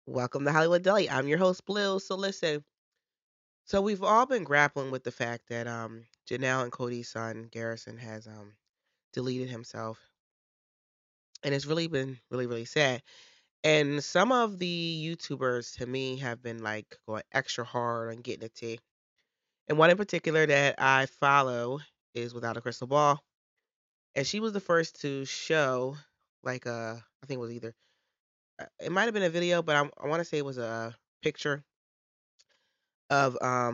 Welcome to Hollywood Deli. I'm your host, Blue. So listen, so we've all been grappling with the fact that Janelle and Cody's son Garrison has deleted himself, and it's really been really sad. And some of the YouTubers to me have been like going extra hard on getting the tea. And one in particular that I follow is Without a Crystal Ball, and she was the first to show like I think it was either it might have been a video, but I want to say it was a picture of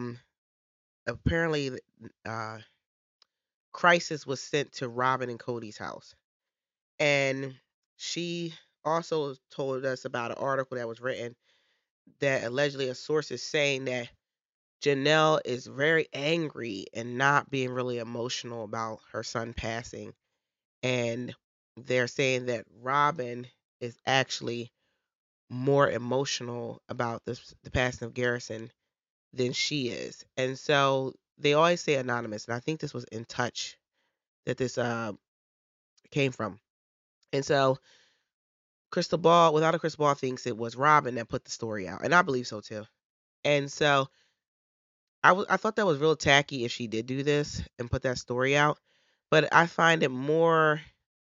apparently uh Crisis was sent to Robin and Cody's house. And she also told us about an article that was written that allegedly a source is saying that Janelle is very angry and not being really emotional about her son passing. And they're saying that Robin is actually more emotional about the passing of Garrison than she is. And so they always say anonymous, and I think this was In Touch that this came from. And so Crystal Ball, Without a Crystal Ball, thinks it was Robin that put the story out, and I believe so too. And so I thought that was real tacky if she did do this and put that story out, but I find it more.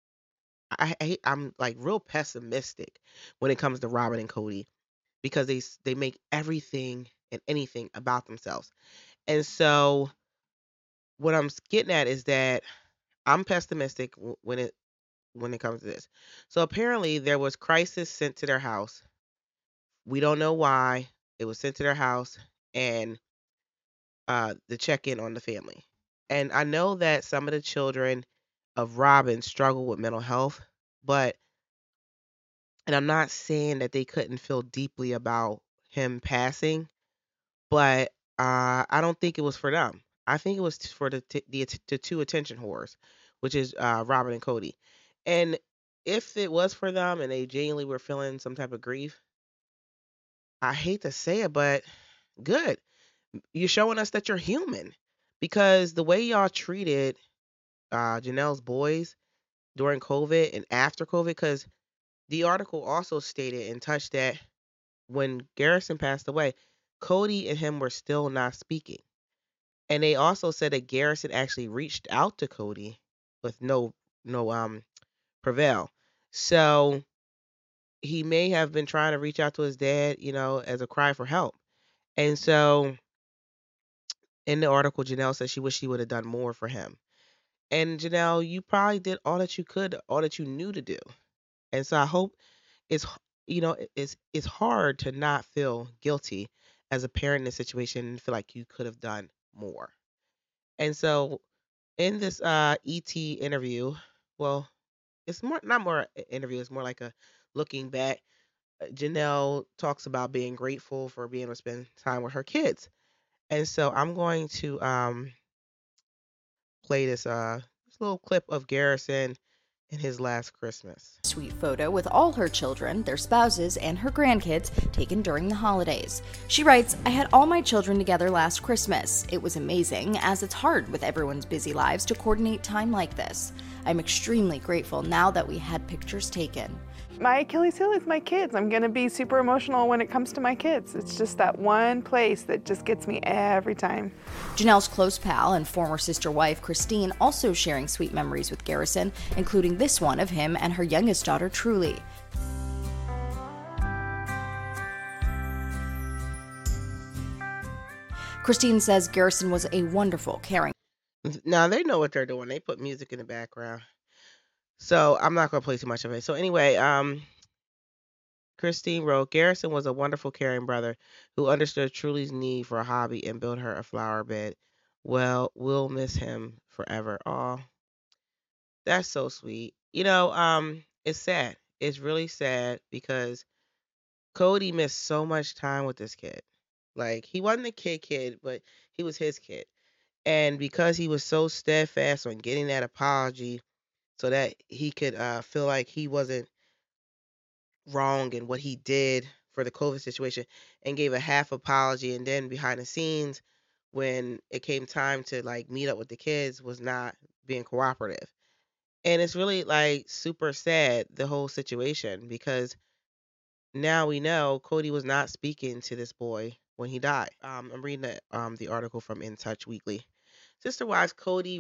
I'm like real pessimistic when it comes to Robin and Cody because they make everything and anything about themselves. And so what I'm getting at is that I'm pessimistic when it comes to this. So apparently there was Crisis sent to their house. We don't know why. It was sent to their house and the check in on the family. And I know that some of the children of Robin struggle with mental health, but and I'm not saying that they couldn't feel deeply about him passing, but I don't think it was for them. I think it was for the two attention whores, which is Robin and Cody. And if it was for them and they genuinely were feeling some type of grief, I hate to say it, but good. You're showing us that you're human because the way y'all treated Janelle's boys during COVID and after COVID, because the article also stated In Touch that when Garrison passed away, Cody and him were still not speaking. And they also said that Garrison actually reached out to Cody with no prevail. So he may have been trying to reach out to his dad, as a cry for help. And so in the article, Janelle said she wished she would have done more for him. And Janelle, you probably did all that you could, all that you knew to do. And so I hope it's hard to not feel guilty as a parent in this situation and feel like you could have done more. And so in this ET interview, well, it's more not more interview, it's more like a looking back. Janelle talks about being grateful for being able to spend time with her kids. And so I'm going to play this little clip of Garrison in his last Christmas. Sweet photo with all her children, their spouses, and her grandkids taken during the holidays. She writes, I had all my children together last Christmas. It was amazing, as it's hard with everyone's busy lives to coordinate time like this. I'm extremely grateful now that we had pictures taken. My Achilles heel is my kids. I'm gonna be super emotional when it comes to my kids. It's just that one place that just gets me every time. Janelle's close pal and former sister wife, Christine, also sharing sweet memories with Garrison, including this one of him and her youngest daughter, Truly. Christine says Garrison was a wonderful, caring. Now they know what they're doing. They put music in the background. So I'm not gonna play too much of it. So anyway, Christine wrote, Garrison was a wonderful, caring brother who understood Truly's need for a hobby and built her a flower bed. Well, we'll miss him forever. Oh, that's so sweet. It's sad. It's really sad because Cody missed so much time with this kid. Like he wasn't a kid, but he was his kid. And because he was so steadfast on getting that apology so that he could feel like he wasn't wrong in what he did for the COVID situation and gave a half apology, and then behind the scenes when it came time to like meet up with the kids was not being cooperative. And it's really like super sad the whole situation because now we know Cody was not speaking to this boy when he died. I'm reading the article from In Touch Weekly. Sister wives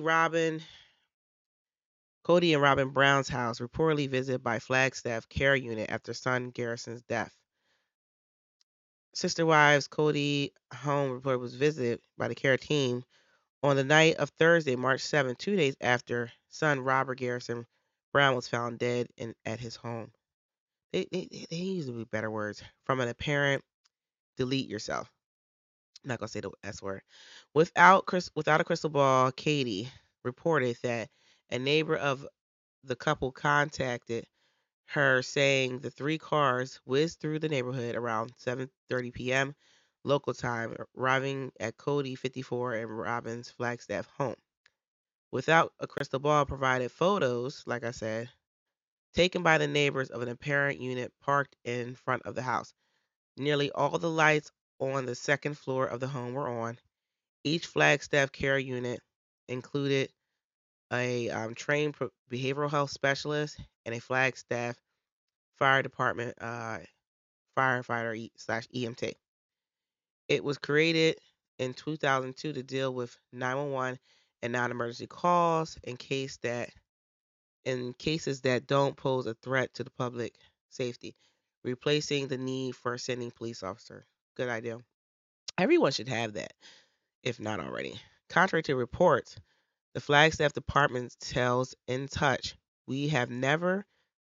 Cody and Robin Brown's house reportedly visited by Flagstaff care unit after son Garrison's death. Sister wives Cody home report was visited by the care team on the night of Thursday, March 7th, 2 days after son Robert Garrison Brown was found dead at his home. They use to be better words. From an apparent delete yourself. I'm not gonna say the S word. Without a crystal ball, Katie reported that a neighbor of the couple contacted her saying the three cars whizzed through the neighborhood around 7:30 p.m. local time, arriving at Cody 54 and Robin's Flagstaff home. Without a crystal ball provided photos, like I said, taken by the neighbors of an apparent unit parked in front of the house. Nearly all the lights on the second floor of the home were on. Each Flagstaff care unit included a trained behavioral health specialist and a Flagstaff fire department firefighter slash EMT. It was created in 2002 to deal with 911 and non-emergency calls in cases that don't pose a threat to the public safety, replacing the need for sending police officers. Good idea. Everyone should have that, if not already. Contrary to reports, the Flagstaff Department tells In Touch, we have never,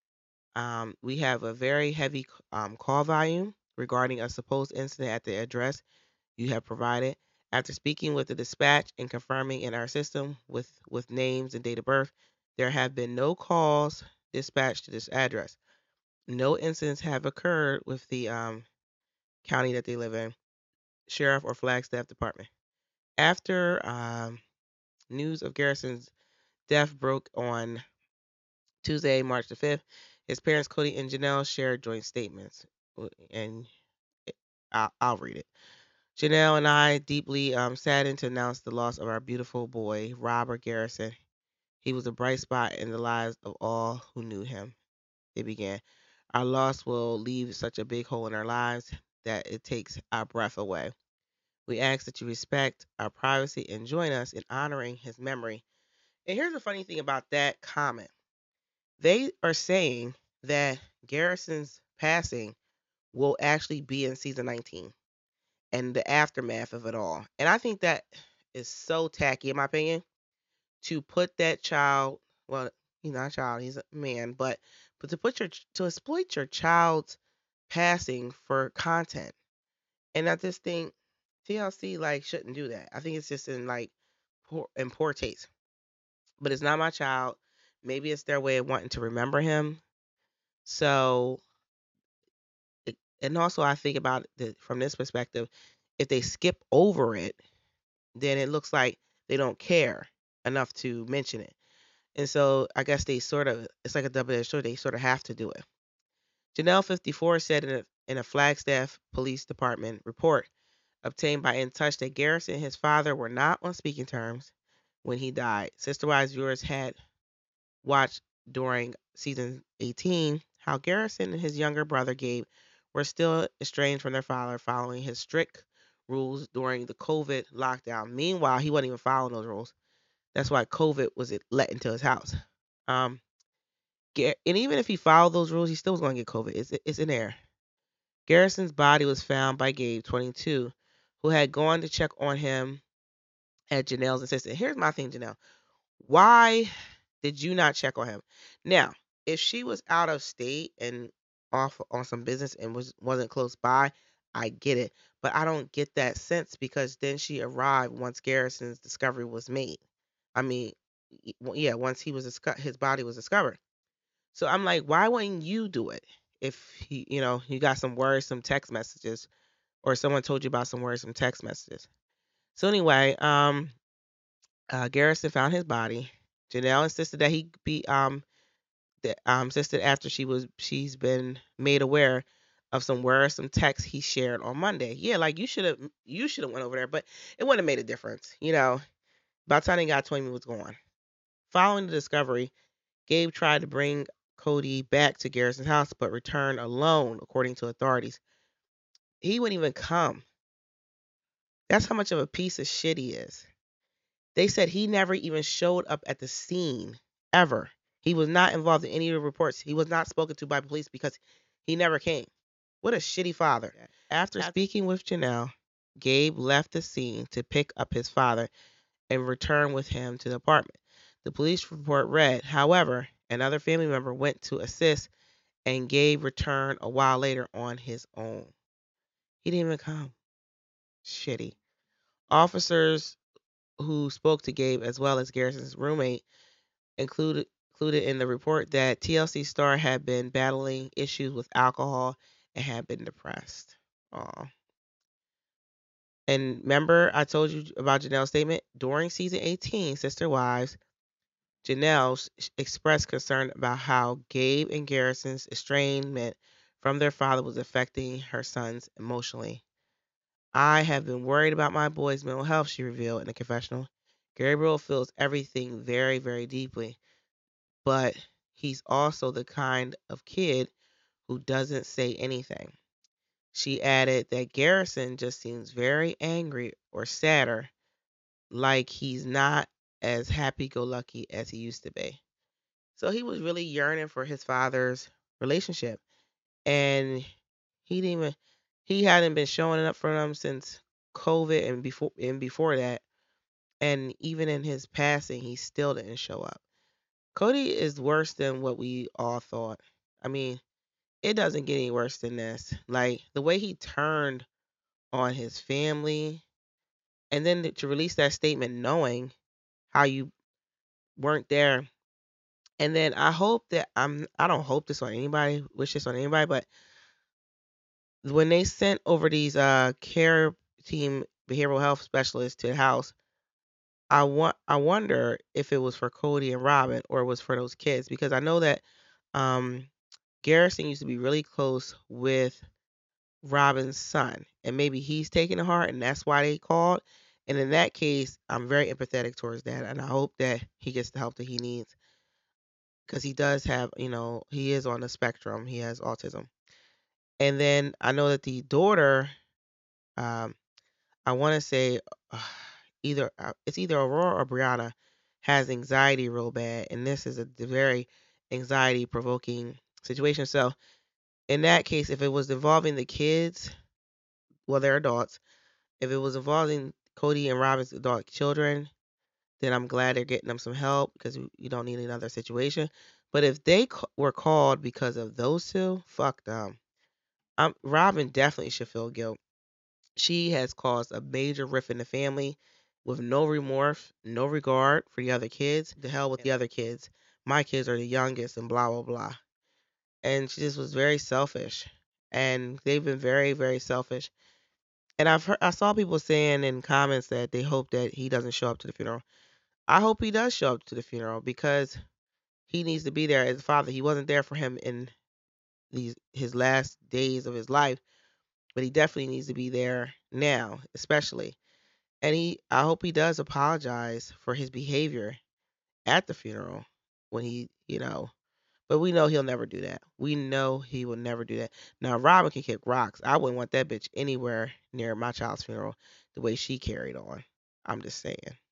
we have a very heavy call volume regarding a supposed incident at the address you have provided. After speaking with the dispatch and confirming in our system with names and date of birth, there have been no calls dispatched to this address. No incidents have occurred with the county that they live in, sheriff or Flagstaff department. After news of Garrison's death broke on Tuesday, March the 5th, his parents, Cody and Janelle, shared joint statements. And I'll read it. Janelle and I deeply saddened to announce the loss of our beautiful boy, Robert Garrison. He was a bright spot in the lives of all who knew him. They began. Our loss will leave such a big hole in our lives that it takes our breath away. We ask that you respect our privacy and join us in honoring his memory. And here's the funny thing about that comment. They are saying that Garrison's passing will actually be in season 19 and the aftermath of it all. And I think that is so tacky, in my opinion, to put that child, well, he's not a child, he's a man, but to exploit your child's passing for content. And I just think TLC like shouldn't do that. I think it's just in poor taste. But it's not my child. Maybe it's their way of wanting to remember him. So, and also I think about it from this perspective, if they skip over it, then it looks like they don't care enough to mention it. And so I guess it's like a double-edged sword. They sort of have to do it. Janelle 54 said in a Flagstaff Police Department report obtained by In Touch that Garrison and his father were not on speaking terms when he died. Sister Wives viewers had watched during season 18 how Garrison and his younger brother Gabe were still estranged from their father following his strict rules during the COVID lockdown. Meanwhile, he wasn't even following those rules. That's why COVID was let into his house. Um, and even if he followed those rules, he still was going to get COVID. It's in there. Garrison's body was found by Gabe, 22, who had gone to check on him at Janelle's insistence. Here's my thing, Janelle. Why did you not check on him? Now, if she was out of state and off on some business and wasn't close by, I get it. But I don't get that sense because then she arrived once Garrison's discovery was made. I mean, yeah, once his body was discovered. So I'm like, why wouldn't you do it if you got some worrisome text messages or someone told you about some worrisome text messages? So anyway, Garrison found his body. Janelle insisted that he be insisted after she's been made aware of some worrisome texts he shared on Monday. Yeah, like you should have went over there, but it wouldn't have made a difference. By the time they got to him, he was gone. Following the discovery, Gabe tried to bring Cody back to Garrison's house, but returned alone, according to authorities. He wouldn't even come. That's how much of a piece of shit he is. They said he never even showed up at the scene ever. He was not involved in any of the reports. He was not spoken to by police because he never came. What a shitty father. After speaking with Janelle, Gabe left the scene to pick up his father and return with him to the apartment. The police report read, however, another family member went to assist and Gabe returned a while later on his own. He didn't even come. Shitty. Officers who spoke to Gabe as well as Garrison's roommate included in the report that TLC star had been battling issues with alcohol and had been depressed. Aw. And remember, I told you about Janelle's statement? During season 18, Sister Wives, Janelle expressed concern about how Gabe and Garrison's estrangement from their father was affecting her sons emotionally. I have been worried about my boy's mental health, she revealed in a confessional. Gabriel feels everything very, very deeply, but he's also the kind of kid who doesn't say anything. She added that Garrison just seems very angry or sadder, like he's not as happy go lucky as he used to be. So he was really yearning for his father's relationship. And he hadn't been showing up for them since COVID and before that. And even in his passing, he still didn't show up. Cody is worse than what we all thought. I mean, it doesn't get any worse than this. Like the way he turned on his family, and then to release that statement knowing how you weren't there. And then I hope that I don't hope this on anybody, wish this on anybody, but when they sent over these care team behavioral health specialists to the house, I wonder if it was for Cody and Robin or it was for those kids, because I know that um Garrison used to be really close with Robin's son, and maybe he's taking it hard, and that's why they called. And in that case, I'm very empathetic towards that, and I hope that he gets the help that he needs because he does have, he is on the spectrum. He has autism. And then I know that the daughter, um, I want to say, uh, it's either Aurora or Brianna, has anxiety real bad, and this is a very anxiety provoking situation. So in that case, if it was involving the kids, well, they're adults. If it was involving Cody and Robin's adult children, then I'm glad they're getting them some help because you don't need another situation. But if they were called because of those two, fuck them. Robin definitely should feel guilt. She has caused a major rift in the family with no remorse, no regard for the other kids. The hell with the other kids. My kids are the youngest and blah, blah, blah. And she just was very selfish. And they've been very, very selfish. And I saw people saying in comments that they hope that he doesn't show up to the funeral. I hope he does show up to the funeral because he needs to be there as a father. He wasn't there for him in his last days of his life, but he definitely needs to be there now, especially. And I hope he does apologize for his behavior at the funeral when but we know he'll never do that. We know he will never do that. Now, Robin can kick rocks. I wouldn't want that bitch anywhere near my child's funeral the way she carried on. I'm just saying.